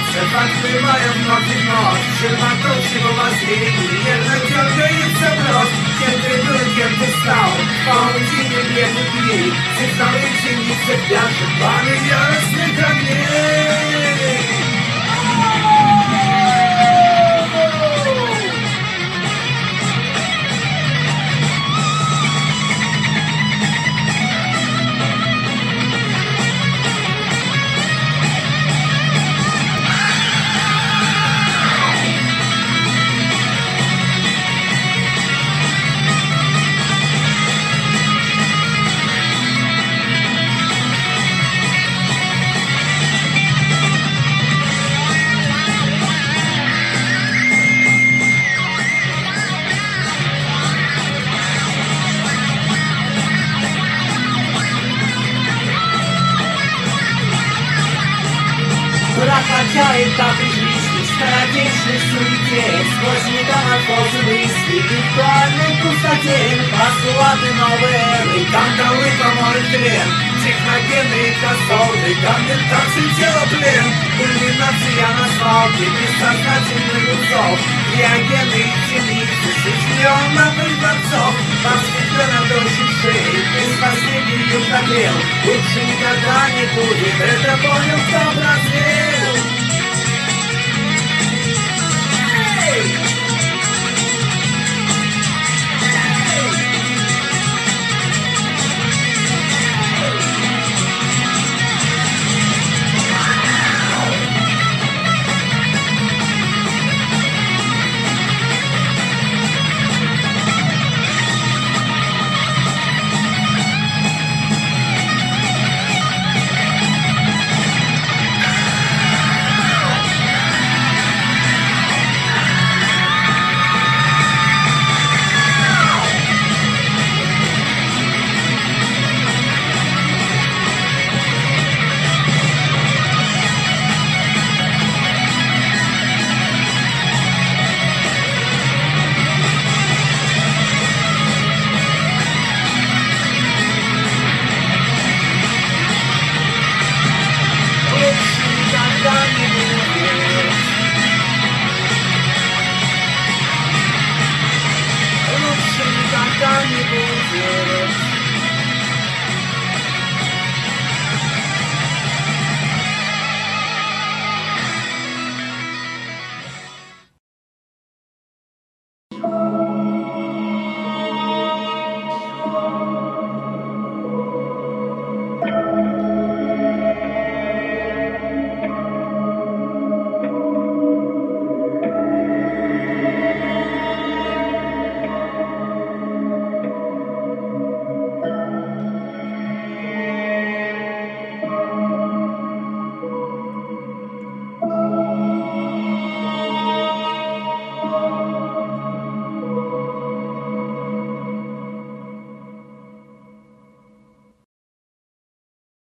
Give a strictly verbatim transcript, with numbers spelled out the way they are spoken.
Открывая вновь и вновь черноту всего воззрения, нервно дергается бровь. Кем ты был, кем ты стал, в паутине бледных дней, цветовых синицах даже пламя яростных огней. Проходя этапы жизни в скоротечной суете, сквозь метаморфозы мысли, в виртуальной пустоте, постулаты новой эры, кандалы, помой, тлен, техногенные косолды, конвертации тела, плен, кульминация на свалке бессознательных узов, криогены и темницы, шесть миллионов дворцов, посвящена дольше шеи, без последней прогрел, лучше никогда не будет, это понял, кто прозрел.